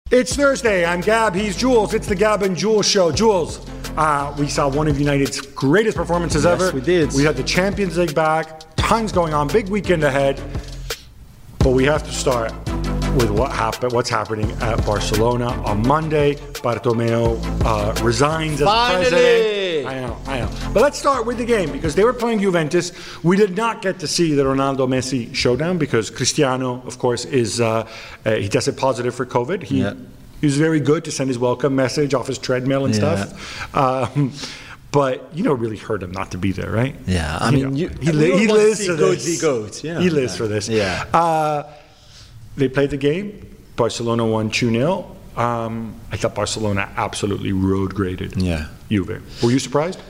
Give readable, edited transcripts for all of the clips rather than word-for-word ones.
It's Thursday. I'm Gab. He's Jules. It's the Gab and Jules show. Jules, we saw one of United's greatest performances ever. Yes, we did. We had the Champions League back. Tons going on. Big weekend ahead. But we have to start with what's happening at Barcelona. On Monday, Bartomeu resigns as president. I know. But let's start with the game because they were playing Juventus. We did not get to see the Ronaldo-Messi showdown because Cristiano, of course, is he tested positive for COVID. He was very good to send his welcome message off his treadmill and stuff. But it really hurt him not to be there, right? Yeah, I mean, he lives for this. He lives for this. Yeah. They played the game. Barcelona won 2-0. I thought Barcelona absolutely road graded Juve. Were you surprised?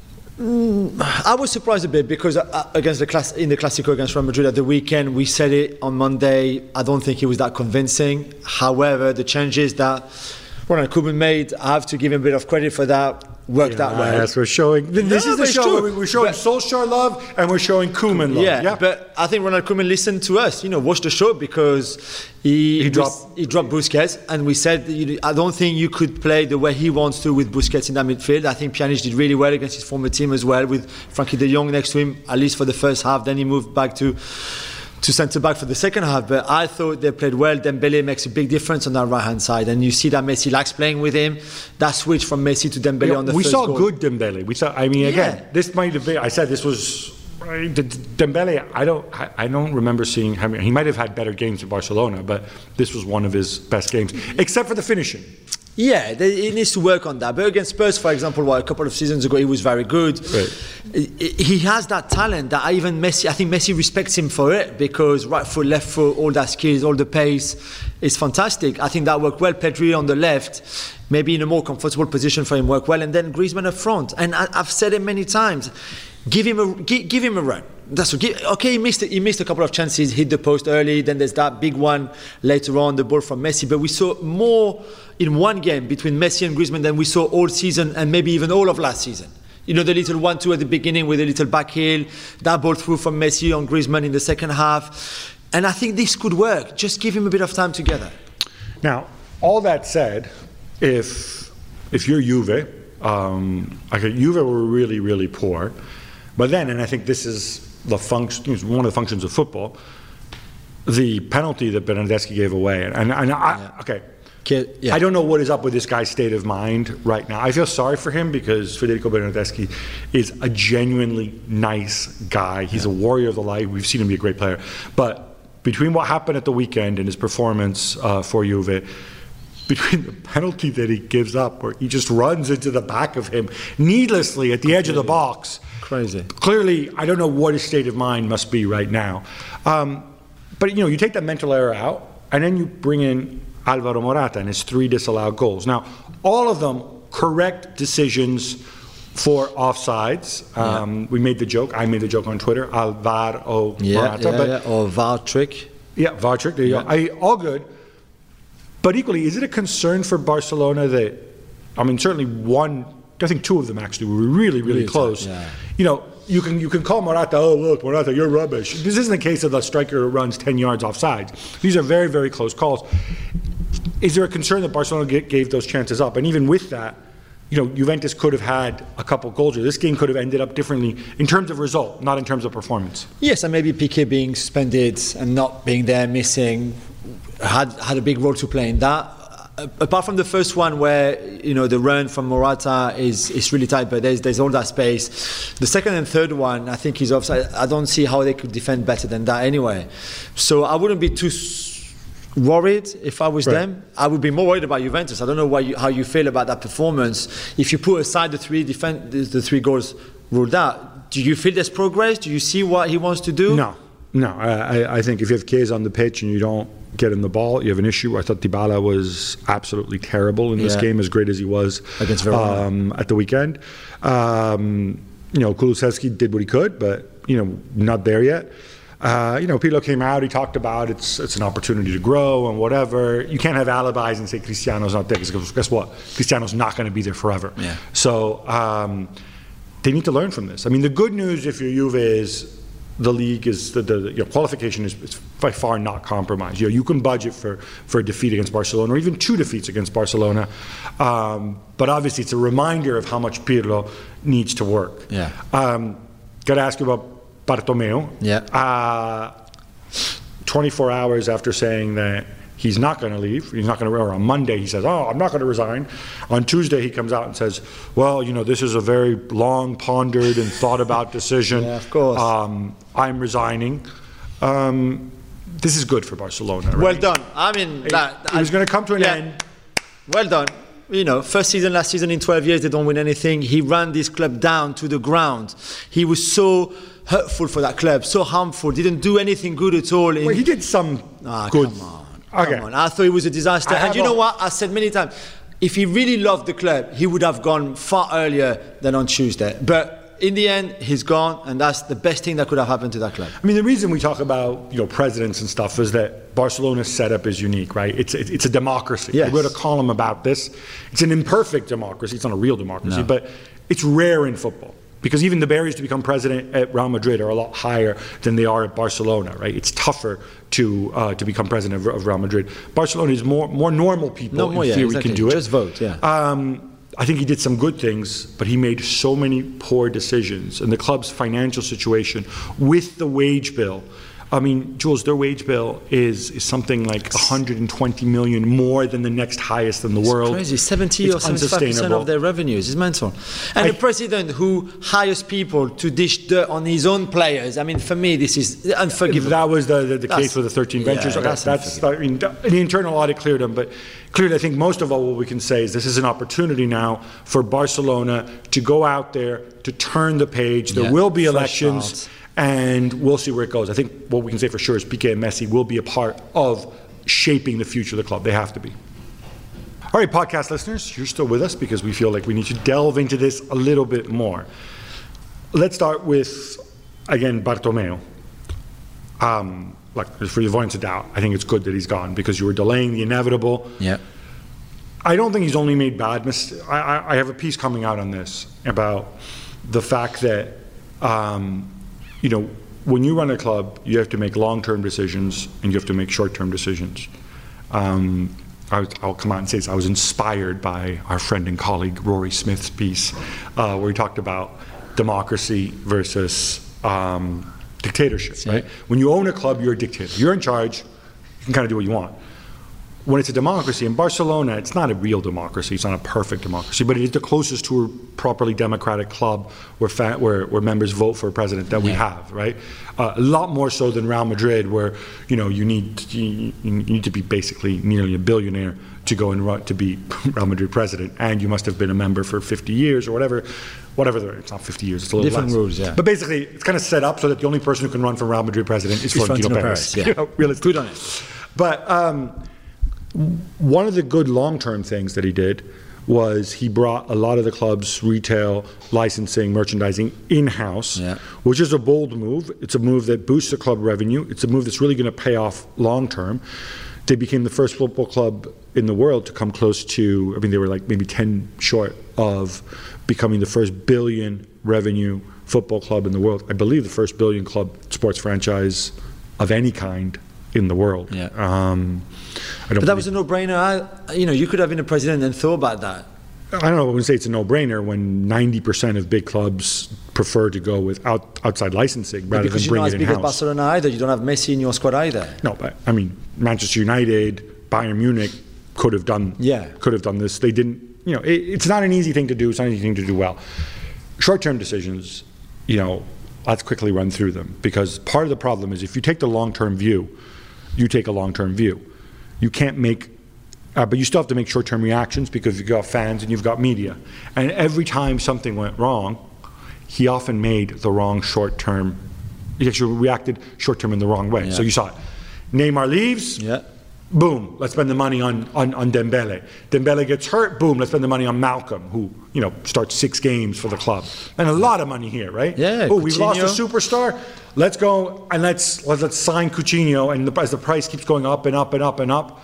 I was surprised a bit because against in the Clásico against Real Madrid at the weekend, we said it on Monday. I don't think it was that convincing. However, the changes that Ronald Koeman made, I have to give him a bit of credit for that. Worked that way. Yes, we're showing. This is the show where we're showing Solskjaer love and we're showing Koeman love. Yeah, but I think Ronald Koeman listened to us. Watched the show because he dropped Busquets, and we said I don't think you could play the way he wants to with Busquets in that midfield. I think Pjanic did really well against his former team as well, with Frankie de Jong next to him, at least for the first half. Then he moved back to centre-back for the second half, but I thought they played well. Dembele makes a big difference on that right-hand side, and you see that Messi likes playing with him. That switch from Messi to Dembele on the first goal. We saw good Dembele. Again, this might have been, I said this was, Dembele, I don't remember seeing him. He might have had better games in Barcelona, but this was one of his best games, except for the finishing. Yeah, he needs to work on that. But against Spurs, for example, a couple of seasons ago, he was very good. Right. He has that talent that I think Messi respects him for it, because right foot, left foot, all that skills, all the pace is fantastic. I think that worked well. Pedri on the left, maybe in a more comfortable position for him, worked well. And then Griezmann up front. And I've said it many times, give him a run. That's okay. He missed a couple of chances, hit the post early. Then there's that big one later on, the ball from Messi. But we saw more in one game between Messi and Griezmann than we saw all season, and maybe even all of last season. The little 1-2 at the beginning with a little back heel, that ball through from Messi on Griezmann in the second half. And I think this could work. Just give him a bit of time together. Now, all that said, if you're Juve, Juve were really, really poor. But then, and I think this is one of the functions of football, the penalty that Bernardeschi gave away. I don't know what is up with this guy's state of mind right now. I feel sorry for him because Federico Bernardeschi is a genuinely nice guy. He's a warrior of the light. We've seen him be a great player. But between what happened at the weekend and his performance for Juve, between the penalty that he gives up, where he just runs into the back of him needlessly at the edge of the box. Crazy. Clearly, I don't know what his state of mind must be right now. But you take that mental error out, and then you bring in Alvaro Morata and his 3 disallowed goals. Now, all of them correct decisions for offsides. We made the joke. I made the joke on Twitter. Alvaro Morata. Or VAR trick. Yeah, VAR trick. There you go. All good. But equally, is it a concern for Barcelona that, certainly one, I think 2 of them actually were really, really close. Yeah. You can call Morata, oh look, Morata, you're rubbish. This isn't a case of the striker who runs 10 yards offside. These are very, very close calls. Is there a concern that Barcelona gave those chances up? And even with that, Juventus could have had a couple goals. This game could have ended up differently in terms of result, not in terms of performance. Yes, and maybe Piqué being suspended and not being there, missing, had a big role to play in that. Apart from the first one where the run from Morata is really tight, but there's all that space. The second and third one, I think, is offside. I don't see how they could defend better than that anyway. So I wouldn't be too worried if I was them. I would be more worried about Juventus. I don't know how you feel about that performance. If you put aside the 3 goals ruled out, do you feel there's progress? Do you see what he wants to do? No. I think if you have Chiesa on the pitch and you don't get him the ball, you have an issue. I thought Dybala was absolutely terrible in this game, as great as he was against Verona at the weekend. Kulusevski did what he could, but not there yet. Pirlo came out, he talked about it's an opportunity to grow and whatever. You can't have alibis and say Cristiano's not there, because guess what? Cristiano's not going to be there forever. So they need to learn from this. The good news if you're Juve is the league is the qualification is by far not compromised. You can budget for a defeat against Barcelona or even 2 defeats against Barcelona, but obviously it's a reminder of how much Pirlo needs to work. Yeah. Got to ask you about Bartomeu. Yeah. 24 hours after saying that he's not going to leave, or on Monday he says, I'm not going to resign. On Tuesday he comes out and says, well, this is a very long pondered and thought about decision. Yeah, of course. I'm resigning. This is good for Barcelona, right? Well done. I mean, it was going to come to an end. Well done. First season, last season in 12 years, they don't win anything. He ran this club down to the ground. He was so hurtful for that club, so harmful, didn't do anything good at all. Well, he did some good. Come on. Okay. Come on. I thought it was a disaster. And you know what? I said many times, if he really loved the club, he would have gone far earlier than on Tuesday. But in the end, he's gone, and that's the best thing that could have happened to that club. I mean, the reason we talk about presidents and stuff is that Barcelona's setup is unique, right? It's a democracy. Yes. I wrote a column about this. It's an imperfect democracy. It's not a real democracy, but it's rare in football. Because even the barriers to become president at Real Madrid are a lot higher than they are at Barcelona, right? It's tougher to become president of Real Madrid. Barcelona is more normal people in theory can do it. Just vote, yeah. I think he did some good things, but he made so many poor decisions. And the club's financial situation with the wage bill, I mean, Jules, their wage bill is something like 120 million more than the next highest in the world. Crazy, 70 or 75% of their revenues. It's mental. And the president who hires people to dish dirt on his own players, I mean, for me, this is unforgivable. That was the case with the 13 ventures. The internal audit cleared them, but clearly I think most of all what we can say is this is an opportunity now for Barcelona to go out there, to turn the page. There will be elections. And we'll see where it goes. I think what we can say for sure is Piqué and Messi will be a part of shaping the future of the club. They have to be. All right, podcast listeners, you're still with us because we feel like we need to delve into this a little bit more. Let's start with, again, Bartomeu. For the avoidance of doubt, I think it's good that he's gone because you were delaying the inevitable. Yeah. I don't think he's only made bad mistakes. I have a piece coming out on this about the fact that when you run a club, you have to make long-term decisions and you have to make short-term decisions. I'll come out and say this. I was inspired by our friend and colleague Rory Smith's piece where he talked about democracy versus dictatorship. Right? When you own a club, you're a dictator. You're in charge. You can kind of do what you want. When it's a democracy, in Barcelona, it's not a real democracy. It's not a perfect democracy, but it is the closest to a properly democratic club where members vote for a president that we have, right? A lot more so than Real Madrid, where you need to be basically nearly a billionaire to go and run to be Real Madrid president, and you must have been a member for 50 years or whatever. It's not 50 years. It's a little different less. rules, yeah. But basically, it's kind of set up so that the only person who can run for Real Madrid president is Florentino Perez. Yeah. Realistically. Good on it. But one of the good long-term things that he did was he brought a lot of the club's retail, licensing, merchandising in-house, which is a bold move. It's a move that boosts the club revenue. It's a move that's really going to pay off long-term. They became the first football club in the world to come close to, they were like maybe 10 short of becoming the first billion revenue football club in the world. I believe the first billion club sports franchise of any kind in the world. But that was a no-brainer. You could have been a president and thought about that. I don't know. I wouldn't say it's a no-brainer when 90% of big clubs prefer to go with outside licensing rather than bring it in-house. Because you're not as big as Barcelona either. You don't have Messi in your squad either. No, but Manchester United, Bayern Munich could have done this. They didn't. It's not an easy thing to do. It's not an easy thing to do well. Short-term decisions, let's quickly run through them, because part of the problem is if you take the long-term view, you take a long-term view. You can't make, but you still have to make short-term reactions because you've got fans and you've got media. And every time something went wrong, he often made the wrong short-term, he actually reacted short-term in the wrong way. So you saw it. Neymar leaves, boom, let's spend the money on Dembele. Dembele gets hurt, boom, let's spend the money on Malcolm, who, starts 6 games for the club. And a lot of money here, right? Yeah, oh, we've lost a superstar. Let's go and let's sign Coutinho, and as the price keeps going up and up and up and up,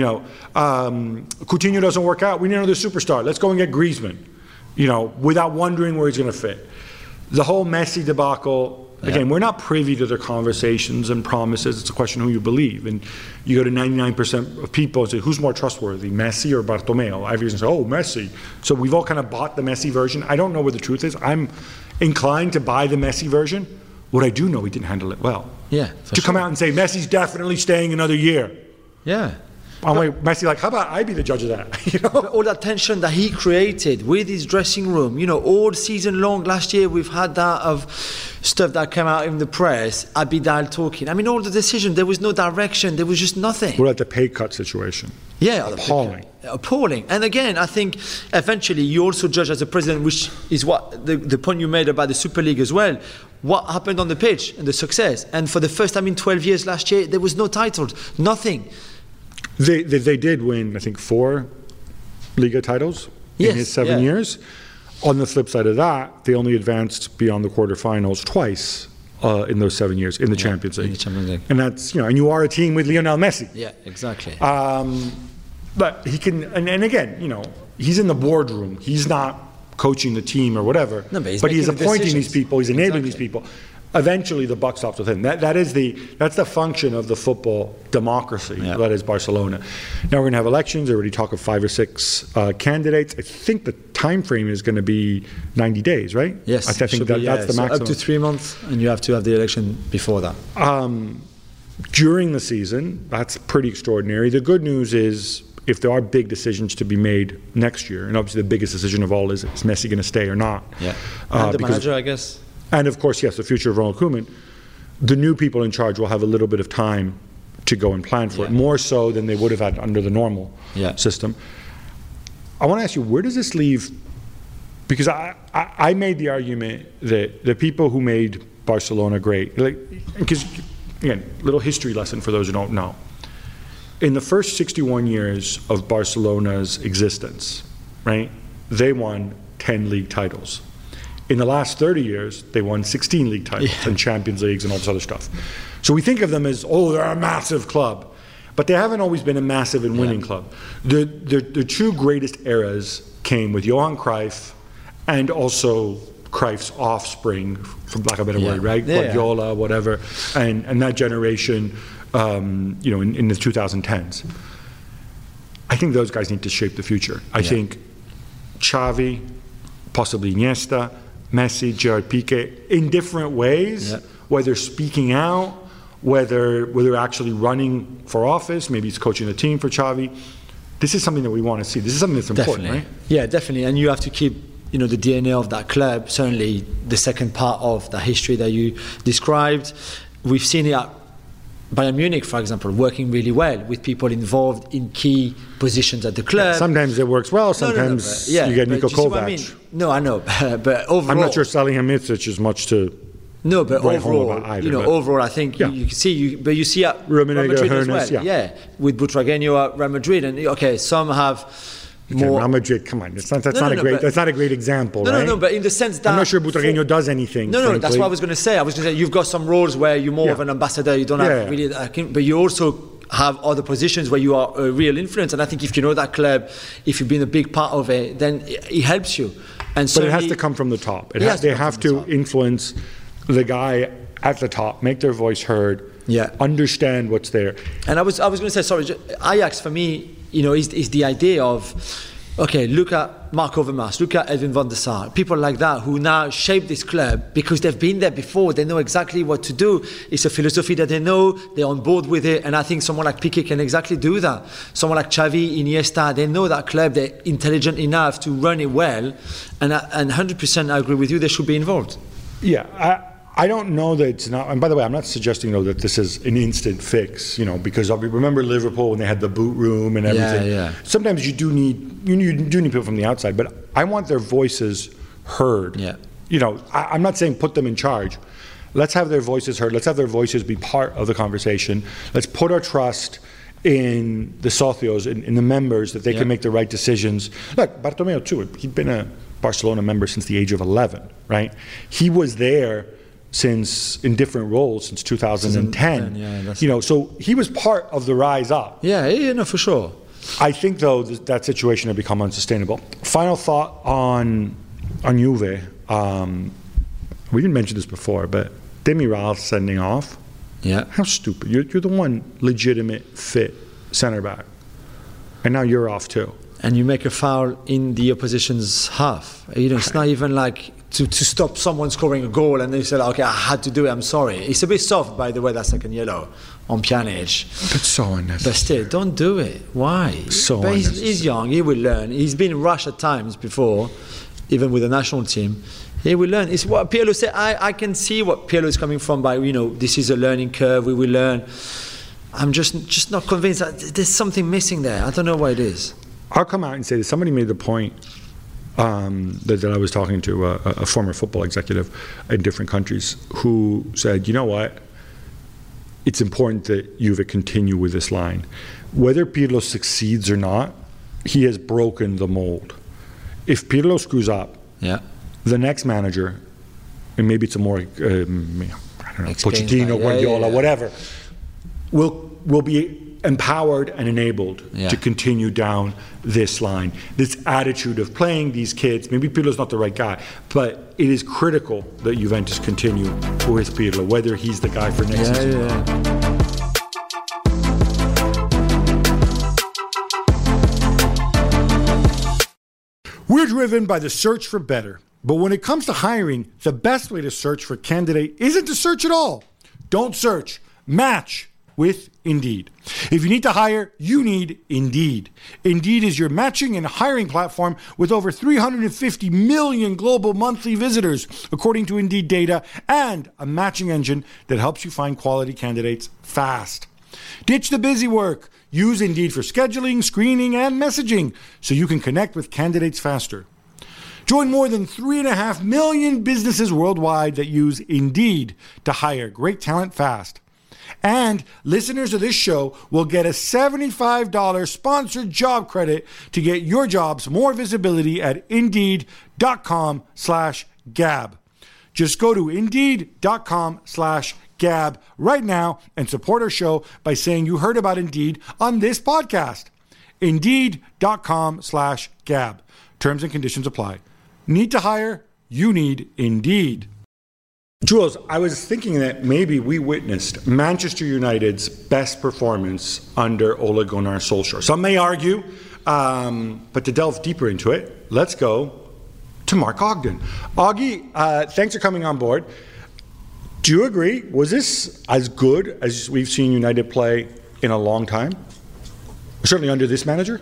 Coutinho doesn't work out. We need another superstar. Let's go and get Griezmann, without wondering where he's going to fit. The whole Messi debacle again, we're not privy to their conversations and promises. It's a question who you believe. And you go to 99% of people and say, who's more trustworthy, Messi or Bartomeu? Everyone's say, oh, Messi. So we've all kind of bought the Messi version. I don't know where the truth is. I'm inclined to buy the Messi version. What I do know, he didn't handle it well. Yeah, to come out and say, Messi's definitely staying another year. Yeah. Messi, like, how about I be the judge of that? You know? But all that tension that he created with his dressing room, all season long last year we've had that of stuff that came out in the press, Abidal talking. I mean, all the decisions, there was no direction, there was just nothing. What about the pay cut situation? Yeah, appalling. And again, I think eventually you also judge as a president, which is what the point you made about the Super League as well. What happened on the pitch and the success. And for the first time in 12 years last year, there was no titles, nothing. They did win, I think, 4 Liga titles in his 7 years. On the flip side of that, they only advanced beyond the quarterfinals twice in those 7 years in the Champions League. In the Champions League. And that's, and you are a team with Lionel Messi. Yeah, exactly. But he can, and again, he's in the boardroom. He's not coaching the team or whatever. No, but he's appointing these people. He's enabling these people. Eventually, the buck stops with him. That's the function of the football democracy that is Barcelona. Now we're going to have elections. They already talk of 5 or 6 candidates. I think the time frame is going to be 90 days, right? Yes, I think that's the maximum. Up to 3 months, and you have to have the election before that. During the season, that's pretty extraordinary. The good news is, if there are big decisions to be made next year, and obviously the biggest decision of all is Messi going to stay or not? Yeah, and the manager, I guess. And of course, yes, the future of Ronald Koeman. The new people in charge will have a little bit of time to go and plan for it, more so than they would have had under the normal system. I want to ask you, where does this leave? Because I made the argument that the people who made Barcelona great, because again, little history lesson for those who don't know. In the first 61 years of Barcelona's existence, right, they won 10 league titles. In the last 30 years, they won 16 league titles and Champions Leagues and all this other stuff. So we think of them as, they're a massive club. But they haven't always been a massive and winning club. The 2 greatest eras came with Johan Cruyff and also Cruyff's offspring, for lack of a better word, right? Guardiola, whatever, and that generation, in the 2010s. I think those guys need to shape the future. I think Xavi, possibly Iniesta, Messi, Gerard Piqué, in different ways, whether speaking out, whether actually running for office, maybe it's coaching the team for Xavi. This is something that we want to see. This is something that's important, right? Yeah, definitely. And you have to keep, the DNA of that club, certainly the second part of the history that you described. We've seen it at Bayern Munich, for example, working really well with people involved in key positions at the club. Sometimes it works well, sometimes you get Niko Kovac. I mean? No, I know, but overall... I'm not sure Salihamidzic is much to... No, but overall, either, overall, I think you can see, but you see at Real Madrid as well. With Butragueño at Real Madrid, and some have... More. Real Madrid, come on, that's not a great example, right? No, but in the sense that... I'm not sure Butragueño does anything. No, that's what I was going to say. You've got some roles where you're more of an ambassador, you don't have really... But you also have other positions where you are a real influence, and I think if you know that club, if you've been a big part of it, then it helps you. And but it has to come from the top. They have to influence the guy at the top, make their voice heard, understand what's there. And I was going to say, Ajax for me, is the idea of, look at Mark Overmars, look at Edwin van der Sar, people like that who now shape this club because they've been there before, they know exactly what to do. It's a philosophy that they know, they're on board with it, and I think someone like Piqué can exactly do that. Someone like Xavi, Iniesta, they know that club, they're intelligent enough to run it well, and 100% I agree with you, they should be involved. Yeah, I don't know that it's not, and by the way, I'm not suggesting though that this is an instant fix, because remember Liverpool when they had the boot room and everything. Yeah. Sometimes you do need people from the outside, but I want their voices heard. Yeah. I'm not saying put them in charge. Let's have their voices heard. Let's have their voices be part of the conversation. Let's put our trust in the socios, in the members, that they can make the right decisions. Look, Bartomeu too, he'd been a Barcelona member since the age of 11, right? He was there in different roles since 2010. So he was part of the rise up. Yeah, for sure. I think though that situation had become unsustainable. Final thought on Juve. We didn't mention this before, but Demiral sending off. Yeah. How stupid. You're the one legitimate, fit center back. And now you're off too. And you make a foul in the opposition's half. It's not even like to stop someone scoring a goal and they say, okay, I had to do it, I'm sorry. It's a bit soft, by the way, that second yellow on Pjanic. But so unnecessary. But still, don't do it. Why? So but unnecessary. he's young, he will learn. He's been rushed at times before, even with the national team. He will learn. It's what Pirlo said. I can see what Pirlo is coming from by, this is a learning curve, we will learn. I'm just not convinced that there's something missing there. I don't know what it is. I'll come out and say that somebody made the point that I was talking to a former football executive in different countries who said, you know what, it's important that Juve continue with this line. Whether Pirlo succeeds or not, he has broken the mold. If Pirlo screws up, the next manager, and maybe it's a more, Pochettino, Guardiola, whatever, will be empowered and enabled to continue down this line. This attitude of playing these kids, maybe Pirlo's not the right guy, but it is critical that Juventus continue with Pirlo, whether he's the guy for next season. We're driven by the search for better. But when it comes to hiring, the best way to search for a candidate isn't to search at all. Don't search. Match with Indeed. If you need to hire, you need Indeed. Indeed is your matching and hiring platform with over 350 million global monthly visitors, according to Indeed data, and a matching engine that helps you find quality candidates fast. Ditch the busy work. Use Indeed for scheduling, screening, and messaging so you can connect with candidates faster. Join more than 3.5 million businesses worldwide that use Indeed to hire great talent fast. And listeners of this show will get a $75 sponsored job credit to get your jobs more visibility at Indeed.com/Gab. Just go to Indeed.com/Gab right now and support our show by saying you heard about Indeed on this podcast. Indeed.com/Gab. Terms and conditions apply. Need to hire? You need Indeed. Jules, I was thinking that maybe we witnessed Manchester United's best performance under Ole Gunnar Solskjaer. Some may argue, but to delve deeper into it, let's go to Mark Ogden. Augie, thanks for coming on board. Do you agree? Was this as good as we've seen United play in a long time? Certainly under this manager?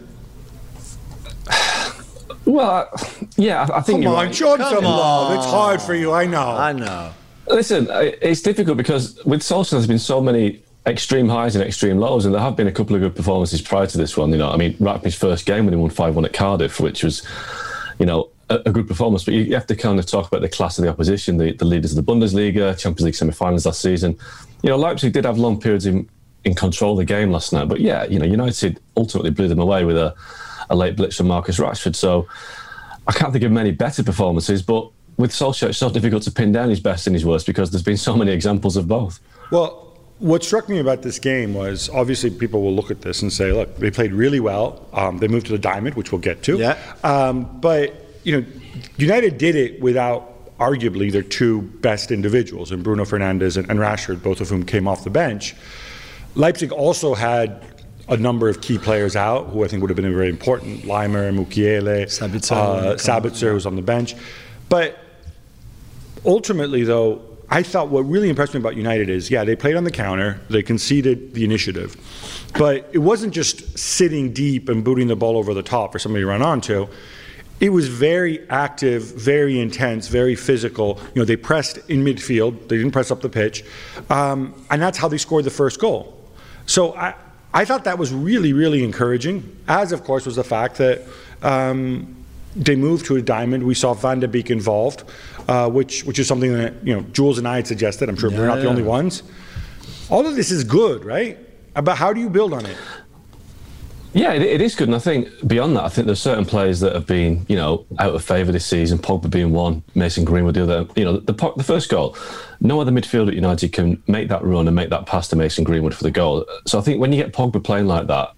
Well, yeah, I think Come on, show him some love. It's hard for you, I know. Listen, it's difficult because with Solskjaer there's been so many extreme highs and extreme lows, and there have been a couple of good performances prior to this one. Right from his first game when he won 5-1 at Cardiff, which was, a good performance. But you have to kind of talk about the class of the opposition, the leaders of the Bundesliga, Champions League semi-finals last season. Leipzig did have long periods in control of the game last night, but United ultimately blew them away with a late blitz from Marcus Rashford. So I can't think of many better performances, but with Solskjaer, it's so difficult to pin down his best and his worst because there's been so many examples of both. Well, what struck me about this game was, obviously people will look at this and say, look, they played really well. They moved to the diamond, which we'll get to. Yeah. But, United did it without arguably their two best individuals, and Bruno Fernandes and Rashford, both of whom came off the bench. Leipzig also had a number of key players out who I think would have been very important. Leimer, Mukiele, Sabitzer, who's on the bench. But ultimately, though, I thought what really impressed me about United is, they played on the counter, they conceded the initiative, but it wasn't just sitting deep and booting the ball over the top for somebody to run onto. It was very active, very intense, very physical. They pressed in midfield, they didn't press up the pitch, and that's how they scored the first goal. So I thought that was really, really encouraging, as of course was the fact that they moved to a diamond. We saw Van de Beek involved, which is something that Jules and I had suggested. I'm sure we're not the only ones. All of this is good, right? But how do you build on it? Yeah, it is good, and I think beyond that, I think there's certain players that have been, out of favour this season. Pogba being one, Mason Greenwood the other. The first goal, no other midfielder at United can make that run and make that pass to Mason Greenwood for the goal. So I think when you get Pogba playing like that,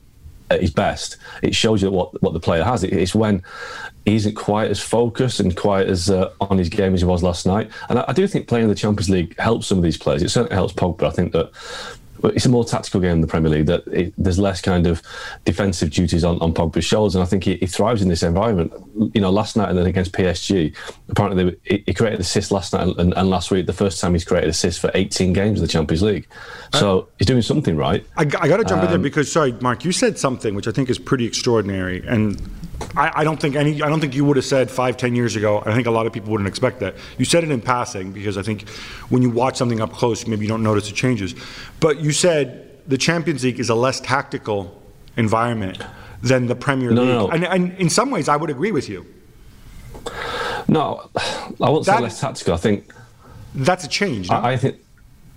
at his best, it shows you what the player has. It's when he isn't quite as focused and quite as on his game as he was last night. And I do think playing in the Champions League helps some of these players. It certainly helps Pogba. I think that it's a more tactical game in the Premier League, that there's less kind of defensive duties on Pogba's shoulders, and I think he thrives in this environment. Last night and then against PSG, apparently he created assists last night and last week, the first time he's created assists for 18 games in the Champions League. So he's doing something right. I got to jump in there because, sorry, Mark, you said something which I think is pretty extraordinary, and I don't think you would have said 5-10 years ago. I think a lot of people wouldn't expect that. You said it in passing because I think when you watch something up close, maybe you don't notice the changes. But you said the Champions League is a less tactical environment than the Premier League. No. And in some ways, I would agree with you. No, I wouldn't say less tactical. I think that's a change. No? I think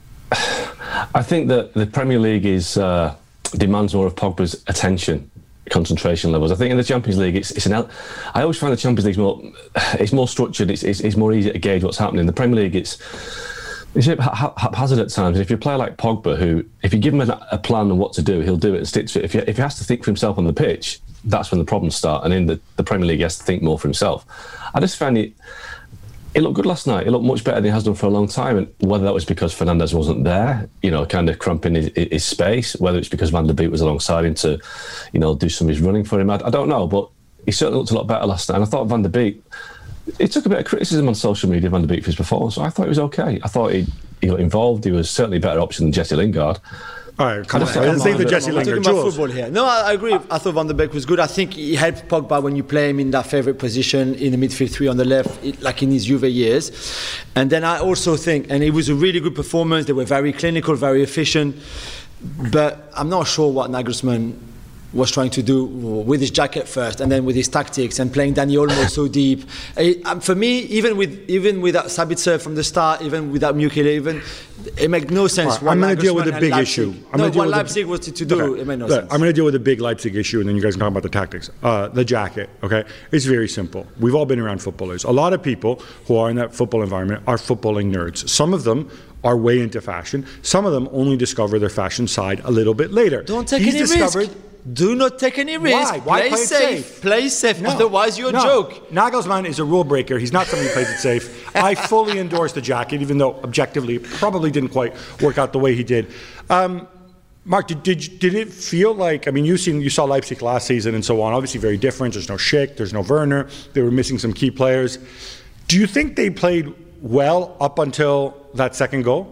that the Premier League demands more of Pogba's attention, concentration levels. I think in the Champions League, I always find the Champions League more structured. It's more easy to gauge what's happening. In the Premier League, it's a bit haphazard at times. If you play like Pogba, who, if you give him a plan on what to do, he'll do it and stick to it. If he has to think for himself on the pitch, that's when the problems start. And in the Premier League, he has to think more for himself. I just found it looked good last night. It looked much better than he has done for a long time. And whether that was because Fernandes wasn't there, kind of cramping his space, whether it's because Van der Beek was alongside him to, do some of his running for him, I don't know. But he certainly looked a lot better last night. And I thought Van der Beek, it took a bit of criticism on social media, Van der Beek, for his performance. So I thought he was okay. I thought he got involved. He was certainly a better option than Jesse Lingard. All right, come on. Let's say the Jesse Lingard. Talking about football here. No, I agree. I thought Van der Beek was good. I think he helped Pogba when you play him in that favourite position in the midfield three on the left, like in his Juve years. And then I also think, and it was a really good performance. They were very clinical, very efficient. But I'm not sure what Nagelsmann was trying to do with his jacket first, and then with his tactics and playing Dani Olmo so deep. For me, even without Sabitzer from the start, even without Mukiele, it makes no sense. Right, I'm going to deal with a big issue. What Leipzig was to do, okay. It made no sense. I'm going to deal with a big Leipzig issue, and then you guys can talk about the tactics. The jacket, okay? It's very simple. We've all been around footballers. A lot of people who are in that football environment are footballing nerds. Some of them are way into fashion. Some of them only discover their fashion side a little bit later. Don't take any risk. Do not take any risk. Why play safe? Play safe. No. Otherwise, you're a joke. Nagelsmann is a rule breaker. He's not somebody who plays it safe. I fully endorse the jacket, even though objectively it probably didn't quite work out the way he did. Mark, did it feel like? I mean, you saw Leipzig last season and so on. Obviously, very different. There's no Schick. There's no Werner. They were missing some key players. Do you think they played well up until that second goal?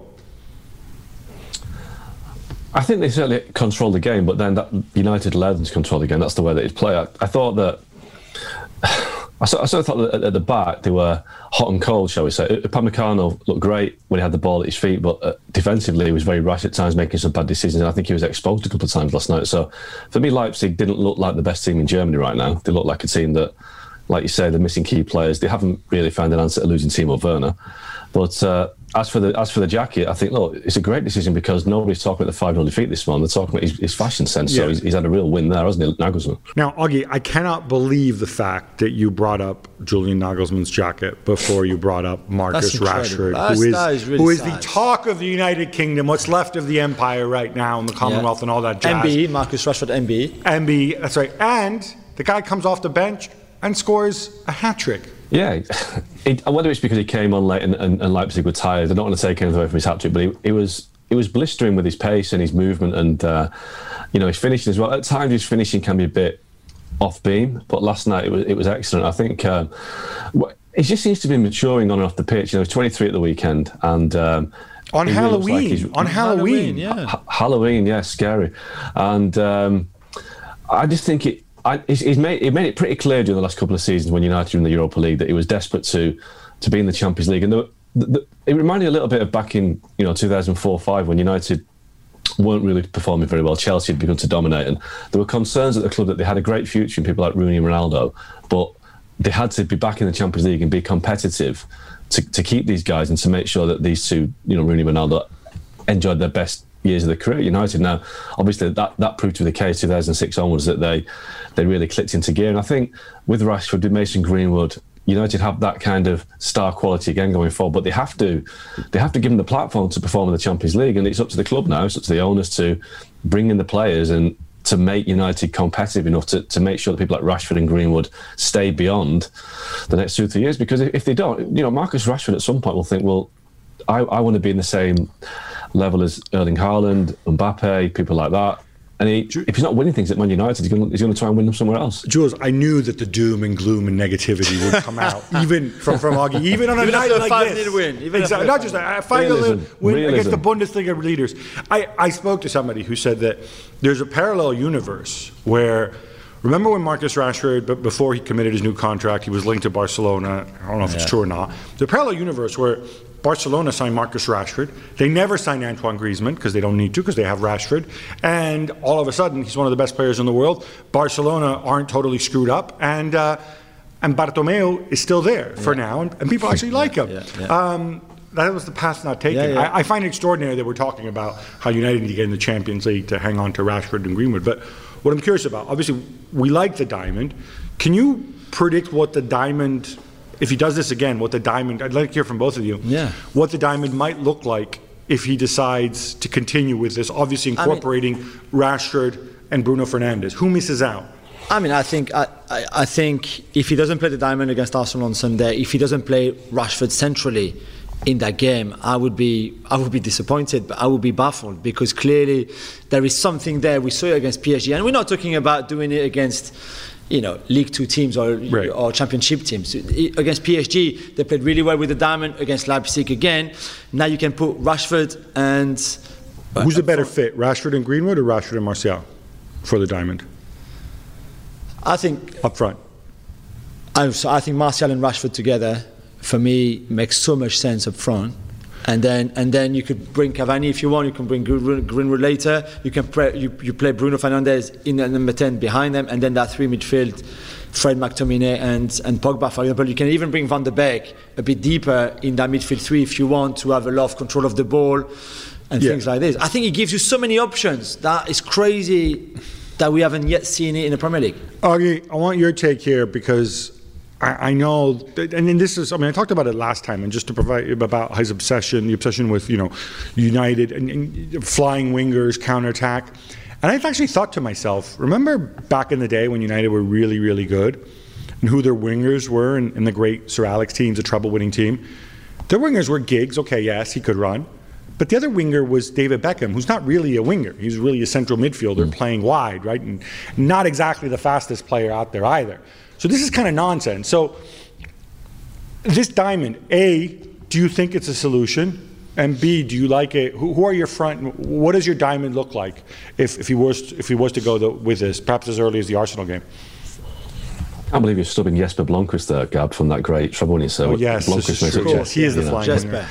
I think they certainly controlled the game, but then that United allowed them to control the game. That's the way that it's played. I thought that I sort of thought that at the back they were hot and cold, shall we say. Upamecano looked great when he had the ball at his feet, but defensively he was very rash at times, making some bad decisions. And I think he was exposed a couple of times last night. So for me, Leipzig didn't look like the best team in Germany right now. They look like a team that, like you say, they're missing key players. They haven't really found an answer to losing Timo Werner. But as for the jacket, I think, look, it's a great decision because nobody's talking about the 5-0 defeat this one. They're talking about his fashion sense. Yeah. So he's had a real win there, hasn't he, Nagelsmann? Now, Augie, I cannot believe the fact that you brought up Julian Nagelsmann's jacket before you brought up Marcus Rashford, who is the talk of the United Kingdom, what's left of the empire right now in the Commonwealth and all that jazz. MB, Marcus Rashford, MB. That's right. And the guy comes off the bench and scores a hat-trick. Yeah, whether it's because he came on late and Leipzig were tired, I don't want to take anything away from his hat-trick, but he was blistering with his pace and his movement and his finishing as well. At times his finishing can be a bit off-beam, but last night it was excellent. I think he just seems to be maturing on and off the pitch. He was 23 at the weekend and on Halloween. Halloween, yeah. Halloween, yeah, scary. And I just think He made it pretty clear during the last couple of seasons when United were in the Europa League that he was desperate to be in the Champions League. And it reminded a little bit of back in 2004-05 when United weren't really performing very well. Chelsea had begun to dominate, and there were concerns at the club that they had a great future in people like Rooney and Ronaldo, but they had to be back in the Champions League and be competitive to keep these guys and to make sure that these two, Rooney and Ronaldo, enjoyed their best years of their career at United. Now, obviously, that proved to be the case 2006 onwards, that they really clicked into gear. And I think with Rashford, with Mason Greenwood, United have that kind of star quality again going forward. But they have to give them the platform to perform in the Champions League, and it's up to the club now. It's up to the owners to bring in the players and to make United competitive enough to make sure that people like Rashford and Greenwood stay beyond the next 2 or 3 years. Because if they don't, Marcus Rashford at some point will think, well, I want to be in the same level as Erling Haaland, Mbappe, people like that. And if he's not winning things at Man United, he's going to try and win them somewhere else. Jules, I knew that the doom and gloom and negativity would come out, even from Augie, even on a night like this. Win, exactly. Not just a 5-0 win against the Bundesliga leaders. I spoke to somebody who said that there's a parallel universe where, remember when Marcus Rashford, before he committed his new contract, he was linked to Barcelona. I don't know if it's true or not. The parallel universe where Barcelona signed Marcus Rashford. They never signed Antoine Griezmann because they don't need to, because they have Rashford. And all of a sudden, he's one of the best players in the world. Barcelona aren't totally screwed up. And Bartomeu is still there for now. And people actually like him. That was the path not taken. I find it extraordinary that we're talking about how United need to get in the Champions League to hang on to Rashford and Greenwood. But what I'm curious about, obviously, we like the diamond. Can you predict what the diamond... If he does this again, what the diamond, I'd like to hear from both of you, what the diamond might look like if he decides to continue with this, obviously incorporating Rashford and Bruno Fernandes. Who misses out? I think if he doesn't play the diamond against Arsenal on Sunday, if he doesn't play Rashford centrally in that game, I would be disappointed, but I would be baffled, because clearly there is something there. We saw it against PSG, and we're not talking about doing it against League 2 teams or Championship teams. Against PSG, they played really well with the diamond. Against Leipzig again. Now you can put Rashford and... Who's the better fit, Rashford and Greenwood or Rashford and Martial for the diamond? I think... Up front. I think Martial and Rashford together, for me, makes so much sense up front. And then you could bring Cavani if you want. You can bring Greenwood later. You can you play Bruno Fernandes in at number 10 behind them, and then that 3 midfield, Fred, McTominay and Pogba, for example. You can even bring Van der Beek a bit deeper in that midfield 3 if you want to have a lot of control of the ball and things like this. I think it gives you so many options that is crazy that we haven't yet seen it in the Premier League. Augie, I want your take here, because I know, and this is, I talked about it last time, and just to provide about his obsession, the obsession with, United and flying wingers, counterattack. And I've actually thought to myself, remember back in the day when United were really, really good, and who their wingers were in the great Sir Alex teams, the treble-winning team? Their wingers were Giggs. Okay, yes, he could run. But the other winger was David Beckham, who's not really a winger. He's really a central midfielder playing wide, right? And not exactly the fastest player out there either. So this is kind of nonsense. So this diamond, A, do you think it's a solution? And B, do you like it? Who are your front? What does your diamond look like if he was to go with this, perhaps as early as the Arsenal game? I can't believe you're stubbing Jesper Blomqvist there, Gab, from that great treble-winning. So yes, he is the flying Jesper.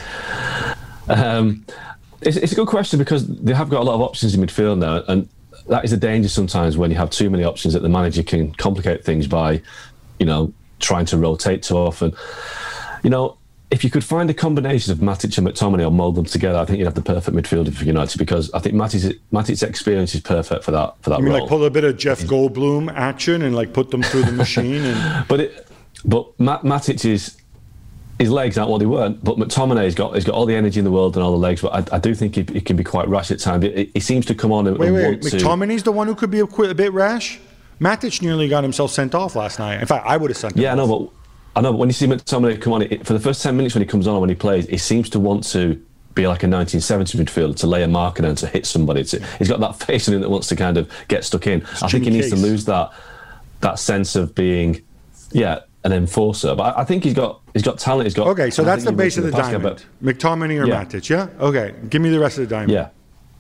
It's a good question, because they have got a lot of options in midfield now, and that is a danger sometimes when you have too many options, that the manager can complicate things by, trying to rotate too often. If you could find a combination of Matic and McTominay or mould them together, I think you'd have the perfect midfielder for United, because I think Matic's experience is perfect for that role. Like pull a bit of Jeff Goldblum action and put them through the machine. But Matic his legs aren't what they weren't, but McTominay's got all the energy in the world and all the legs. But I do think he can be quite rash at times. He seems to come on and want to... McTominay's the one who could be a bit rash? Matic nearly got himself sent off last night. In fact, I would have sent him off. I know, but when you see McTominay come on, for the first 10 minutes when he comes on and when he plays, he seems to want to be like a 1970s midfielder, to lay a marker down, to hit somebody. He's got that face in him that wants to kind of get stuck in. I think he needs to lose that sense of being, an enforcer. But I think he's got talent. Okay, so that's the base of the diamond. McTominay or Matic, yeah? Okay, give me the rest of the diamond. Yeah.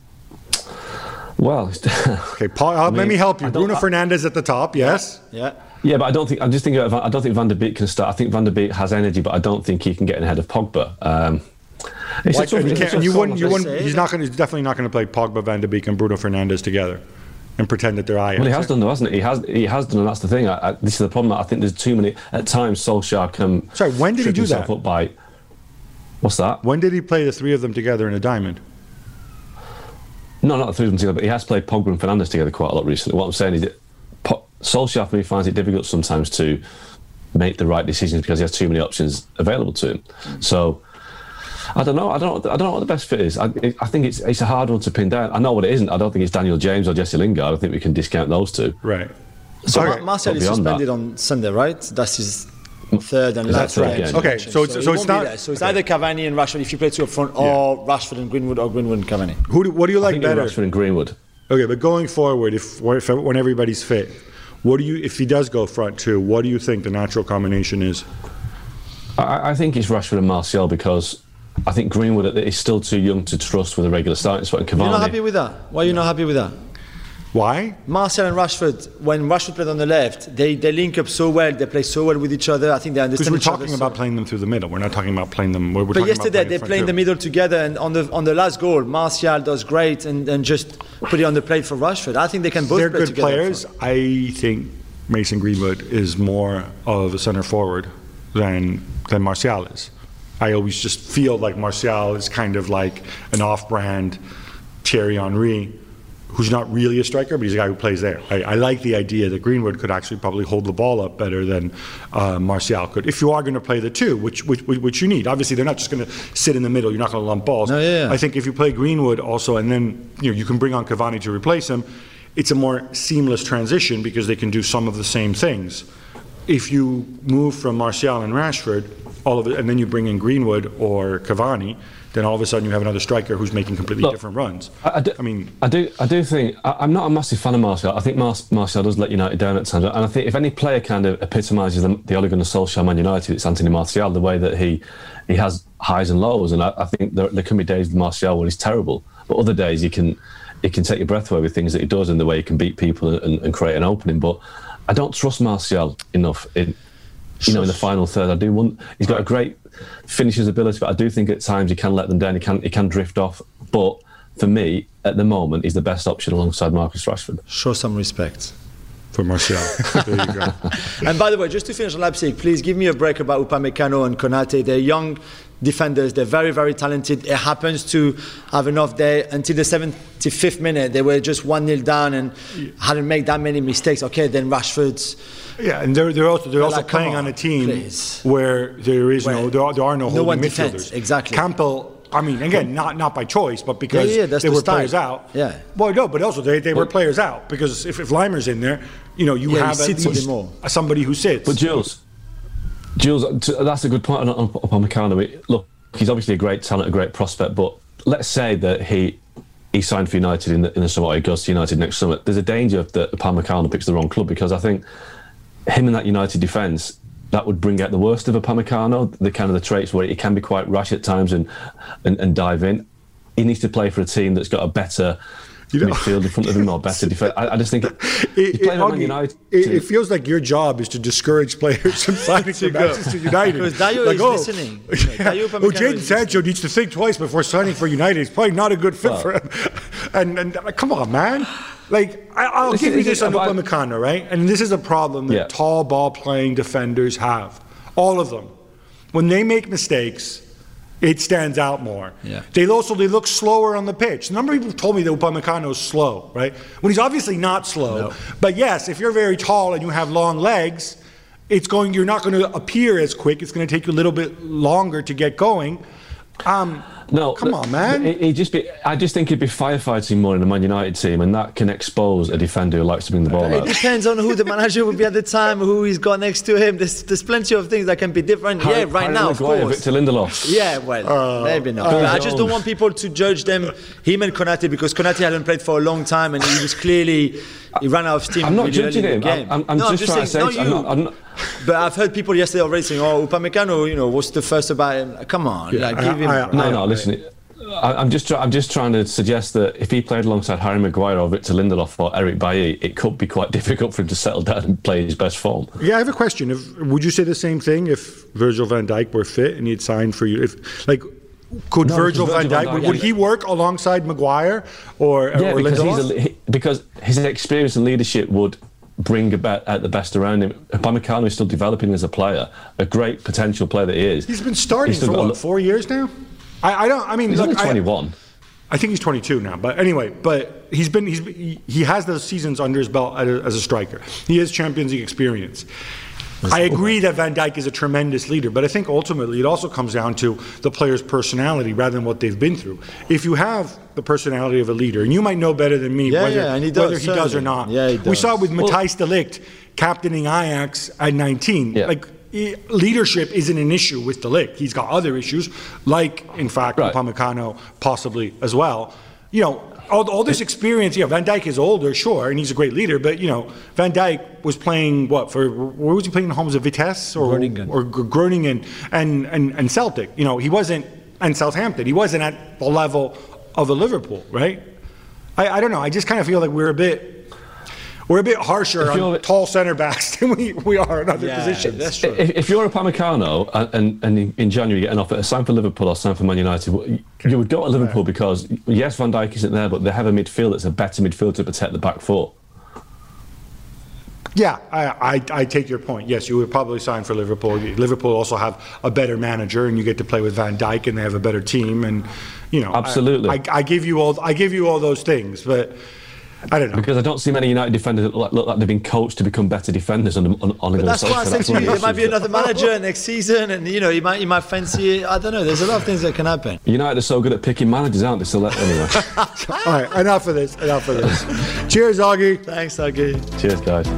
Well, okay, Paul, let me help you. Bruno Fernandes at the top, yes? Yeah. Yeah, but I don't think Van der Beek can start. I think Van der Beek has energy, but I don't think he can get in ahead of Pogba. He's definitely not going to play Pogba, Van der Beek, and Bruno Fernandes together and pretend that they're Ajax. Well, he has done, though, hasn't he? He has done, and that's the thing. This is the problem. I think there's too many. At times, Solskjaer can. Sorry, when did he do that? What's that? When did he play the three of them together in a diamond? No, not the three of them together, but he has played Pogba and Fernandes together quite a lot recently. What I'm saying is that Solskjaer, for me, finds it difficult sometimes to make the right decisions because he has too many options available to him. So I don't know. I don't know what the best fit is. I think it's a hard one to pin down. I know what it isn't. I don't think it's Daniel James or Jesse Lingard. I think we can discount those two. Right. So Martial is suspended on Sunday, right? That's his third and last game. Okay, so it's not. So it's either Cavani and Rashford if you play two up front, or Rashford and Greenwood, or Greenwood and Cavani. What do you like better? Rashford and Greenwood. Okay, but going forward, when everybody's fit, if he does go front two, what do you think the natural combination is? I think it's Rashford and Martial, because I think Greenwood is still too young to trust with a regular starting spot. And Cavani. You're not happy with that? Why are you not happy with that? Why? Martial and Rashford, when Rashford played on the left, they link up so well, they play so well with each other. I think they understand each other. Because we're talking about playing them through the middle. We're not talking about playing them. But yesterday they played in the middle together, and on the last goal, Martial does great and just put it on the plate for Rashford. I think they can both play together. They're good players. I think Mason Greenwood is more of a centre forward than Martial is. I always just feel like Martial is kind of like an off-brand Thierry Henry, who's not really a striker, but he's a guy who plays there. I like the idea that Greenwood could actually probably hold the ball up better than Martial could. If you are going to play the two, which you need. Obviously, they're not just going to sit in the middle. You're not going to lump balls. No, yeah. I think if you play Greenwood also, and then you can bring on Cavani to replace him, it's a more seamless transition because they can do some of the same things. If you move from Martial and Rashford, all of it, and then you bring in Greenwood or Cavani, then all of a sudden you have another striker who's making completely different runs. I do think I'm not a massive fan of Martial. I think Martial does let United down at times, and I think if any player kind of epitomises the Ole Gunnar Solskjaer Man United, it's Anthony Martial. The way that he has highs and lows, and I think there can be days with Martial where he's terrible, but other days he can take your breath away with things that he does and the way he can beat people and create an opening. But I don't trust Martial enough in the final third. He's got a great finishes ability, but I do think at times he can let them down. He can drift off. But for me, at the moment, he's the best option alongside Marcus Rashford. Show some respect for Martial. There you go. And by the way, just to finish on Leipzig, please give me a break about Upamecano and Konate. They're young defenders. They're very, very talented. It happens to have an off day. Until the 75th minute, they were just 1-0 down and hadn't made that many mistakes. Okay, then Rashford's. Yeah, and they're also playing on a team where there are no holding midfielders. Exactly. Campbell, I mean, again, not by choice, but because they were players out. Yeah. Well, no, but also they were players out because if Limer's in there, you have at least somebody who sits. But Jules, that's a good point on Upamecano. Look, he's obviously a great talent, a great prospect, but let's say that he signed for United in the summer, or he goes to United next summer. There's a danger that Upamecano picks the wrong club, because I think him in that United defence, that would bring out the worst of Upamecano, the traits where he can be quite rash at times and dive in. He needs to play for a team that's got a better midfield in front of him, or better defence. I just think it feels like your job is to discourage players from signing for Manchester United. Because Dayo is listening. Jadon Sancho needs to think twice before signing for United. He's probably not a good fit for him. And come on, man. Like, I'll give you this on Upamecano, right? And this is a problem that tall ball-playing defenders have. All of them. When they make mistakes, it stands out more. Yeah. They look slower on the pitch. A number of people told me that Upamecano is slow, right? When he's obviously not slow. No. But yes, if you're very tall and you have long legs, you're not going to appear as quick. It's going to take you a little bit longer to get going. No, come on, man. I just think he'd be firefighting more in a Man United team, and that can expose a defender who likes to bring the ball out. It depends on who the manager would be at the time, who he's got next to him. There's plenty of things that can be different. Harry now, of course. Victor Lindelof. Yeah, well, maybe not. I just don't want people to judge him and Konate, because Konate hadn't played for a long time, and he was clearly. He ran out of steam. I'm not judging him. I'm just trying to say. I'm not. But I've heard people yesterday already saying, Upamecano, what's the first about him? Come on, give him. No, listen. I'm just trying to suggest that if he played alongside Harry Maguire or Victor Lindelof or Eric Bailly, it could be quite difficult for him to settle down and play his best form. Yeah, I have a question. Would you say the same thing if Virgil van Dijk were fit and he'd signed for you? Could Virgil van Dijk, would he work alongside Maguire or Lindelof? Because his experience and leadership would bring about the best around him. Upamecano is still developing as a player, a great potential player that he is. He's been starting for 4 years now? He's only 21. I think he's 22 now, but anyway, he has those seasons under his belt as a striker. He has Champions League experience. I agree that Van Dijk is a tremendous leader, but I think ultimately it also comes down to the player's personality rather than what they've been through. If you have the personality of a leader, and you might know better than me whether he does or not. Yeah, he does. We saw it with Matthijs de Ligt captaining Ajax at 19. Yeah. Like, leadership isn't an issue with de Ligt. He's got other issues, like, in fact, Upamecano possibly as well. You know, all this experience, Van Dijk is older, sure, and he's a great leader, but, Van Dijk was playing, where was he playing in homes of Vitesse or Groningen and Celtic? He wasn't, and Southampton, he wasn't at the level of a Liverpool, right? I don't know, I just kind of feel like we're a bit harsher on tall centre backs than we are in other positions. That's true. If you're a Upamecano and in January you get an offer to sign for Liverpool or sign for Man United, you would go to Liverpool because, yes, Van Dijk isn't there, but they have a midfield that's a better midfield to protect the back four. Yeah, I take your point. Yes, you would probably sign for Liverpool. Liverpool also have a better manager, and you get to play with Van Dijk, and they have a better team, and absolutely. I give you all those things, but I don't know. Because I don't see many United defenders that look like they've been coached to become better defenders on that's why I said to you, there might be another manager next season, and he might fancy it. I don't know. There's a lot of things that can happen. United are so good at picking managers, aren't they? So anyway. All right, enough of this. Cheers, Augie. Thanks, Augie. Cheers, guys.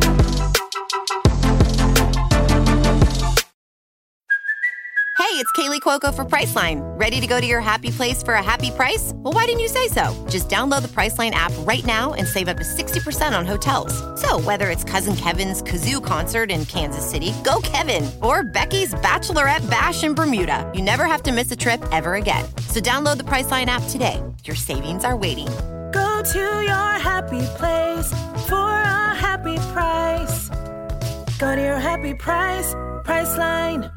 Hey, it's Kaylee Cuoco for Priceline. Ready to go to your happy place for a happy price? Well, why didn't you say so? Just download the Priceline app right now and save up to 60% on hotels. So whether it's Cousin Kevin's Kazoo Concert in Kansas City, go Kevin, or Becky's Bachelorette Bash in Bermuda, you never have to miss a trip ever again. So download the Priceline app today. Your savings are waiting. Go to your happy place for a happy price. Go to your happy price, Priceline.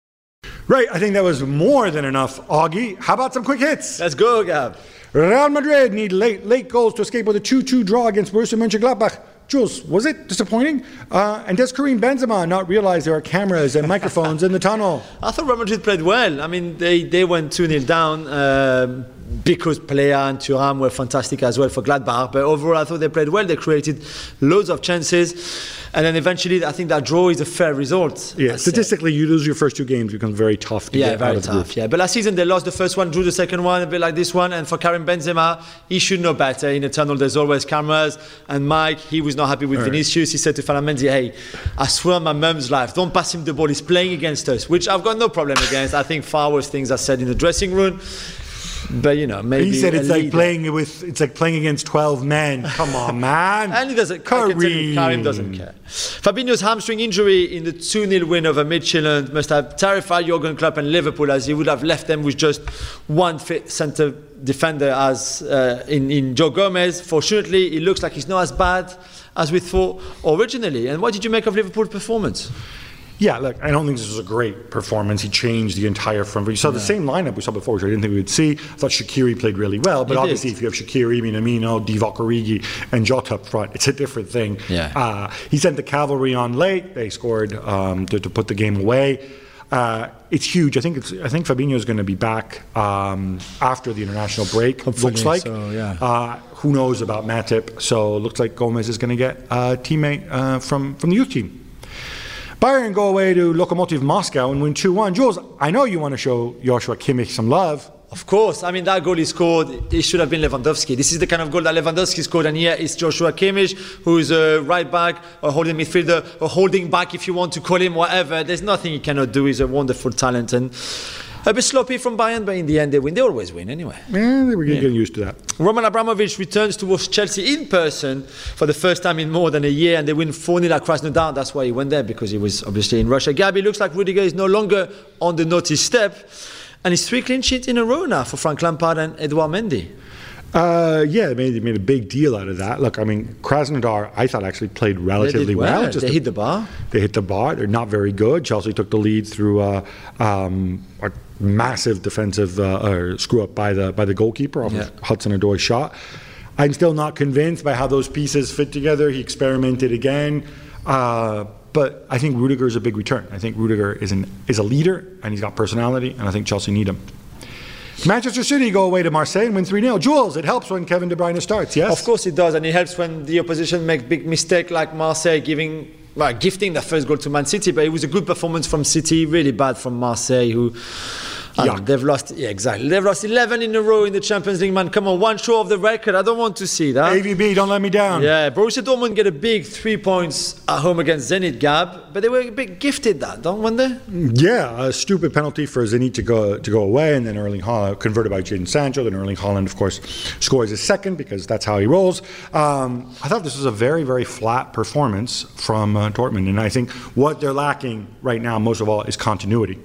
Right, I think that was more than enough, Augie. How about some quick hits? Let's go, Gab. Real Madrid need late goals to escape with a 2-2 draw against Borussia Mönchengladbach. Jules, was it disappointing? And does Karim Benzema not realize there are cameras and microphones in the tunnel? I thought Real Madrid played well. I mean, they went 2-0 down because Plea and Thuram were fantastic as well for Gladbach. But overall, I thought they played well. They created loads of chances. And then eventually, I think that draw is a fair result. Yeah, statistically, you lose your first two games, it becomes very tough to get out of the group. Yeah, but last season they lost the first one, drew the second one, a bit like this one. And for Karim Benzema, he should know better. In the tunnel, there's always cameras. And Mike, he was not happy with Vinicius. He said to Mendy, hey, I swear on my mum's life, don't pass him the ball. He's playing against us, which I've got no problem against. I think far worse things are said in the dressing room. But maybe he said it's like playing against 12 men. Come on, man. And he doesn't. Karim doesn't care. Fabinho's hamstring injury in the 2-0 win over Midtjylland must have terrified Jurgen Klopp and Liverpool, as he would have left them with just one fit centre defender as in Joe Gomez. Fortunately, it looks like he's not as bad as we thought originally. And what did you make of Liverpool's performance? Yeah, look, I don't think this was a great performance. He changed the entire front. You saw the same lineup we saw before, which I didn't think we would see. I thought Shaqiri played really well, but obviously if you have Shaqiri, Minamino, Divock Origi, and Jota up front, it's a different thing. Yeah. He sent the cavalry on late. They scored to put the game away. It's huge. I think Fabinho is going to be back after the international break. Hopefully, looks like. So, yeah. Who knows about Matip? So it looks like Gomez is going to get a teammate from the youth team. Bayern go away to Lokomotiv Moscow and win 2-1. Jules, I know you want to show Joshua Kimmich some love. Of course. I mean, that goal he scored, it should have been Lewandowski. This is the kind of goal that Lewandowski scored, and here it's Joshua Kimmich, who is a right back, or holding midfielder, or holding back if you want to call him whatever. There's nothing he cannot do. He's a wonderful talent. And a bit sloppy from Bayern, but in the end they win. They always win anyway. Yeah, they were getting used to that. Roman Abramovich returns to watch Chelsea in person for the first time in more than a year, and they win 4-0 at Krasnodar. That's why he went there, because he was obviously in Russia. Gabi, looks like Rudiger is no longer on the naughty step, and it's 3 clean sheets in a row now for Frank Lampard and Edouard Mendy. Yeah, they made a big deal out of that. Look, I mean, Krasnodar, I thought actually played relatively well. They hit the bar. They hit the bar. They're not very good. Chelsea took the lead through a massive defensive screw up by the goalkeeper off of Hudson-Odoi shot. I'm still not convinced by how those pieces fit together. He experimented again. But I think Rudiger is a big return. I think Rudiger is a leader, and he's got personality, and I think Chelsea need him. Manchester City go away to Marseille and win 3-0. Jules, it helps when Kevin De Bruyne starts, yes? Of course it does, and it helps when the opposition make big mistake like Marseille giving gifting the first goal to Man City, but it was a good performance from City, really bad from Marseille, who they've lost. Yeah, exactly. They've lost 11 in a row in the Champions League. Man, come on, one show of the record. I don't want to see that. AVB, don't let me down. Yeah, Borussia Dortmund get a big 3 points at home against Zenit, Gab, but they were a bit gifted weren't they? Yeah, a stupid penalty for Zenit to go away, and then Erling Haaland converted by Jadon Sancho. Then Erling Haaland, of course, scores his second because that's how he rolls. I thought this was a very, very flat performance from Dortmund, and I think what they're lacking right now, most of all, is continuity.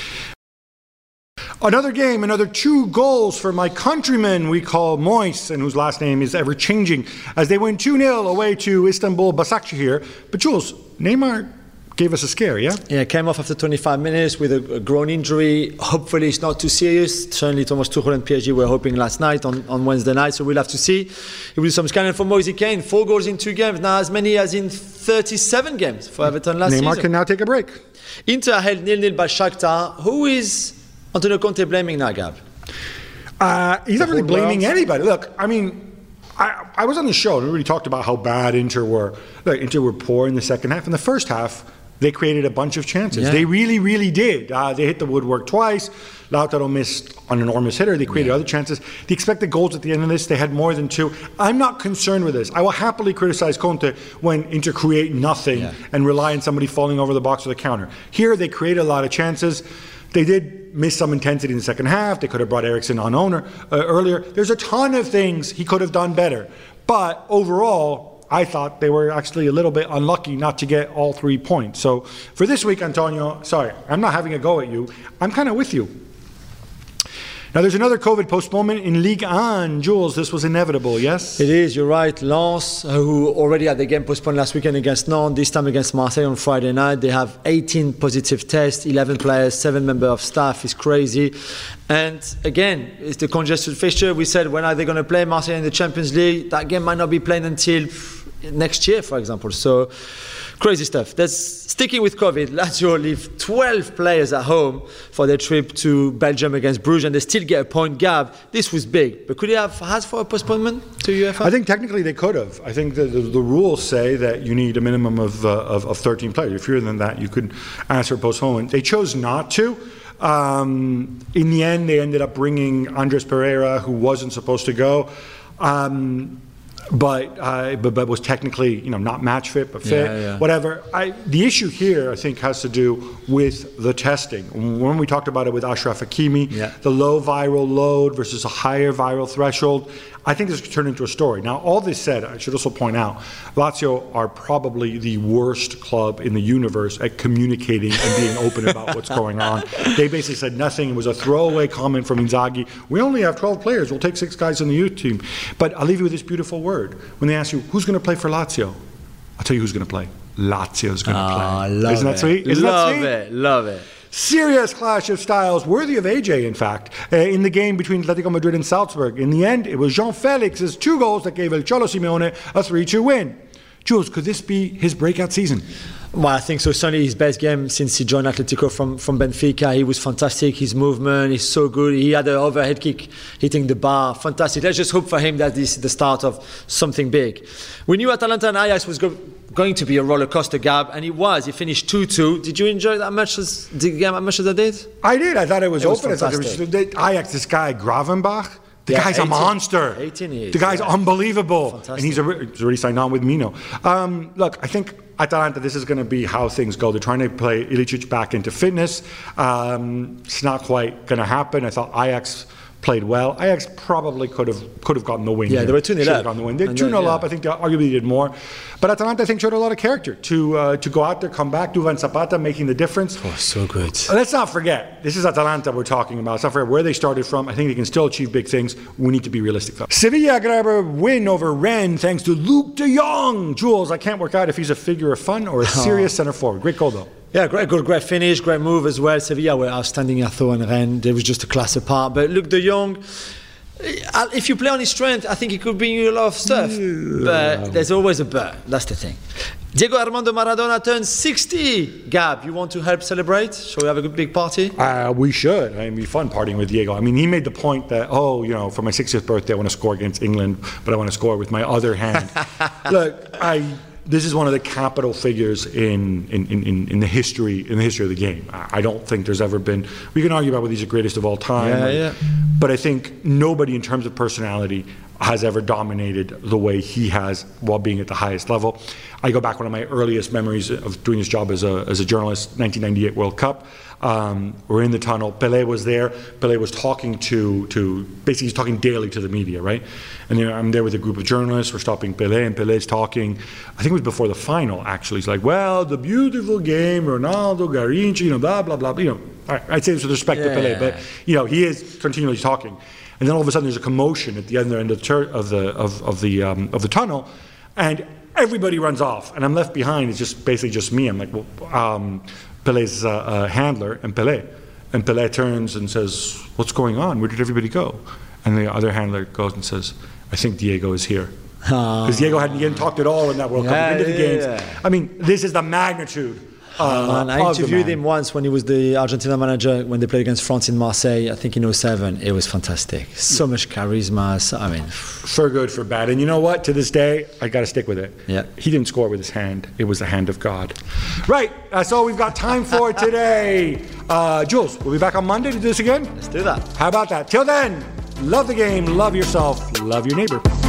Another game, another 2 goals for my countrymen we call Mois, and whose last name is ever changing, as they win 2-0 away to Istanbul Başakşehir. But Jules, Neymar gave us a scare, yeah? Yeah, came off after 25 minutes with a groin injury. Hopefully it's not too serious. Certainly Thomas Tuchel and PSG were hoping last night on Wednesday night, so we'll have to see. It will be some scanning for Moise Kean. 4 goals in 2 games, now as many as in 37 games for Everton last season. Neymar can now take a break. Inter held 0-0 by Shakhtar. Who is Antonio Conte blaming now, Gab? He's not really blaming anybody. Look, I mean, I was on the show and we really talked about how bad Inter were. Look, Inter were poor in the second half. In the first half, they created a bunch of chances. Yeah. They really, really did. They hit the woodwork twice. Lautaro missed an enormous hitter. They created other chances. The expected goals at the end of this, they had more than 2. I'm not concerned with this. I will happily criticize Conte when Inter create nothing and rely on somebody falling over the box or the counter. Here, they created a lot of chances. They did miss some intensity in the second half. They could have brought Eriksen on earlier. There's a ton of things he could have done better. But overall, I thought they were actually a little bit unlucky not to get all 3 points. So for this week, Antonio, sorry, I'm not having a go at you. I'm kind of with you. Now, there's another COVID postponement in Ligue 1. Jules, this was inevitable, yes? It is, you're right. Lens, who already had the game postponed last weekend against Nantes, this time against Marseille on Friday night. They have 18 positive tests, 11 players, 7 members of staff. It's crazy. And again, it's the congested fixture. We said, when are they going to play Marseille in the Champions League? That game might not be played until next year, for example. So, crazy stuff. That's sticking with COVID. Lazio leave 12 players at home for their trip to Belgium against Bruges, and they still get a point gap. This was big, but could they have asked for a postponement to UEFA? I think technically they could have. I think the rules say that you need a minimum of 13 players. If you're than that, you could ask for a postponement. They chose not to. In the end, they ended up bringing Andres Pereira, who wasn't supposed to go. But was technically, not match fit, but fit, whatever. The issue here, I think, has to do with the testing. When we talked about it with Achraf Hakimi, the low viral load versus a higher viral threshold, I think this could turn into a story. Now, all this said, I should also point out, Lazio are probably the worst club in the universe at communicating and being open about what's going on. They basically said nothing. It was a throwaway comment from Inzaghi. We only have 12 players. We'll take 6 guys on the youth team. But I'll leave you with this beautiful word. When they ask you, who's going to play for Lazio? I'll tell you who's going to play. Lazio's going to play. Isn't that sweet? Love it. Serious clash of styles, worthy of AJ, in fact, in the game between Atletico Madrid and Salzburg. In the end, it was Jean Felix's 2 goals that gave El Cholo Simeone a 3-2 win. Jules, could this be his breakout season? Well, I think so. Certainly his best game since he joined Atletico from Benfica. He was fantastic. His movement is so good. He had an overhead kick hitting the bar. Fantastic. Let's just hope for him that this is the start of something big. We knew Atalanta and Ajax was going to be a roller coaster, Gab, and it was. He finished 2-2. Did you enjoy that much as the game as much as I did? I did. I thought it was open. Ajax, this guy Gravenbach. The guy's 18, a monster. 18 years. The guy's unbelievable. Fantastic. And he's already signed on with Mino. Look, I think Atalanta, this is going to be how things go. They're trying to play Ilicic back into fitness. It's not quite going to happen. I thought Ajax played well. Ajax probably could have gotten the win. Yeah, they were 2-0 up. They're 2-0 up. I think they arguably did more. But Atalanta, I think, showed a lot of character to go out there, come back, Duvan Zapata making the difference. Oh, so good. Let's not forget, this is Atalanta we're talking about. Let's not forget where they started from. I think they can still achieve big things. We need to be realistic, though. Sevilla grab a win over Rennes thanks to Luke de Jong. Jules, I can't work out if he's a figure of fun or a serious centre forward. Great goal, though. Yeah, great goal, great finish, great move as well. Sevilla were outstanding at Thor and Rennes. There was just a class apart. But Luke de Jong, if you play on his strength, I think he could bring you a lot of stuff. But there's always a but. That's the thing. Diego Armando Maradona turned 60. Gab, you want to help celebrate? Shall we have a good big party? We should. It'd be fun partying with Diego. I mean, he made the point that, for my 60th birthday, I want to score against England, but I want to score with my other hand. Look, this is one of the capital figures in the history of the game. I don't think there's ever been. We can argue about whether he's the greatest of all time, but I think nobody in terms of personality has ever dominated the way he has while being at the highest level. I go back, one of my earliest memories of doing this job as a journalist, 1998 World Cup. We're in the tunnel. Pelé was there. Pelé was talking to basically he's talking daily to the media, right? And I'm there with a group of journalists. We're stopping Pelé, and Pelé's talking. I think it was before the final, actually. He's like, well, the beautiful game, Ronaldo, Garrincha, blah, blah, blah. I'd say this with respect to Pelé, but, he is continually talking. And then all of a sudden there's a commotion at the other end of the tunnel, and everybody runs off. And I'm left behind. It's just basically just me. I'm like, well, Pelé's handler and Pelé turns and says, what's going on? Where did everybody go? And the other handler goes and says, I think Diego is here. Because Diego hadn't talked at all in that World Cup. Into the games. I mean, this is the magnitude. I interviewed him once when he was the Argentina manager when they played against France in Marseille, I think in 2007. It was fantastic. So much charisma. For good, for bad. And you know what? To this day, I got to stick with it. Yeah. He didn't score with his hand. It was the hand of God. Right. That's all we've got time for today. Jules, we'll be back on Monday to do this again? Let's do that. How about that? Till then, love the game, love yourself, love your neighbor.